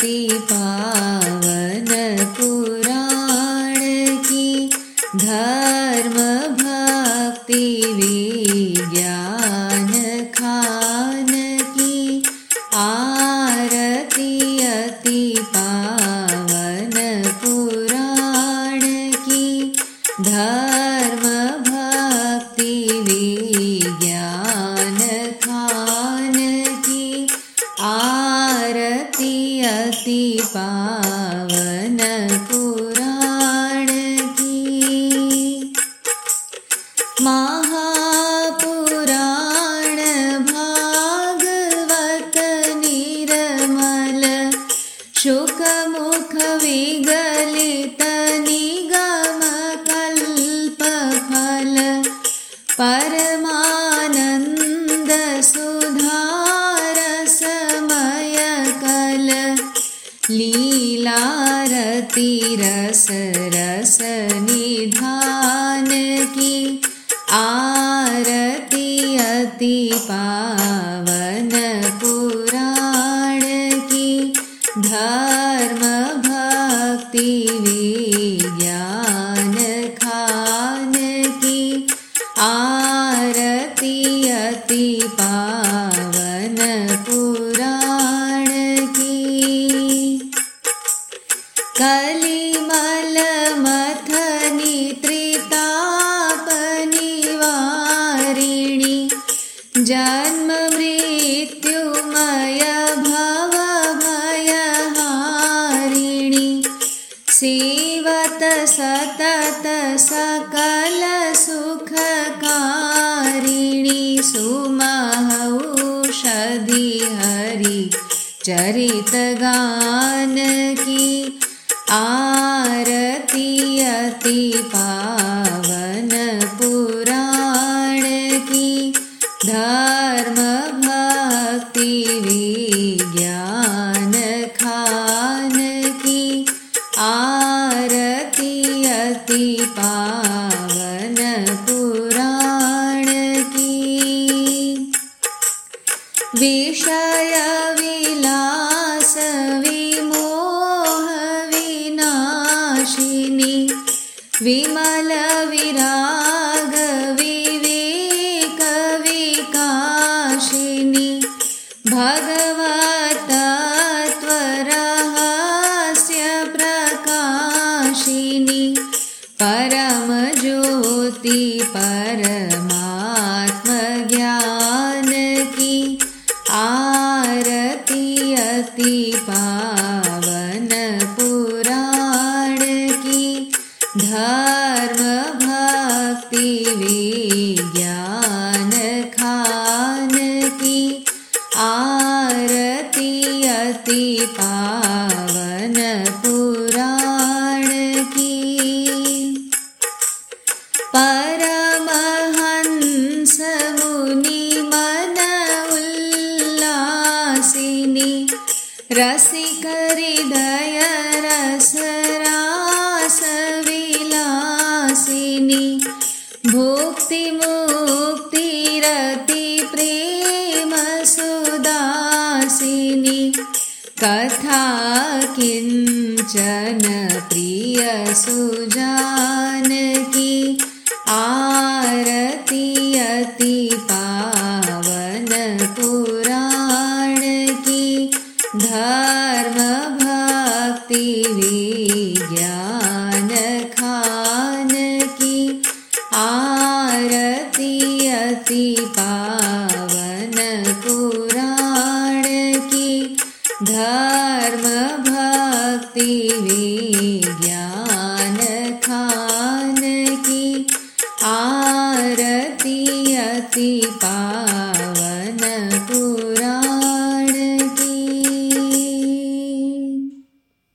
अति पावन पुराण की, धर्म भक्ति विज्ञान खान की, आरती अति पावन पुराण की, धर्म भक्ति विज्ञान खान की, आरती अति पावन पुराण की। महापुराण भागवत निर्मल, शुकमुख विगलित निगम कल्प फल, परमानंद सुधारसमय कल, लीलारति रस रस निधान की, आरती अति पावन पुराण की, धर्म भक्ति विज्ञान खान की, आरती अति पावन पुराण की। कलिमल मथनी त्रिताप निवारिणी, जन्म मृत्युमय भव भयहारिणी, सेवत सतत सकल सुखकारिणी, सुमहौषधि हरि चरित गान की, आरती अति पावन पुराण की, धर्म भक्ति विज्ञान खान की, आरती अति पावन पुराण की। विषय विलास विमोह विनाशिनी, विमल विराग विवेक विकाशिनी, भगवतत्वरहस्य प्रकाशिनी, परम ज्योति परमात्म ज्ञान की, आरती अति पावन पुराण की, धर्म भक्ति विज्ञान खान की, आरती अति पावन पुराण की। परमहंस मुनि मन उल्लासिनी, रसिक हृदय रस रास विलासिनी, भुक्ति मुक्ति रति प्रेम सुदासिनी, कथा किंचन प्रिय सुजान की, आरती अति पावन पुराण की, धर्म भक्ति विज्ञान खान की, आरती अति पावन पुराण की, धर्म भक्ति विज्ञान खान की, आरती अति पावन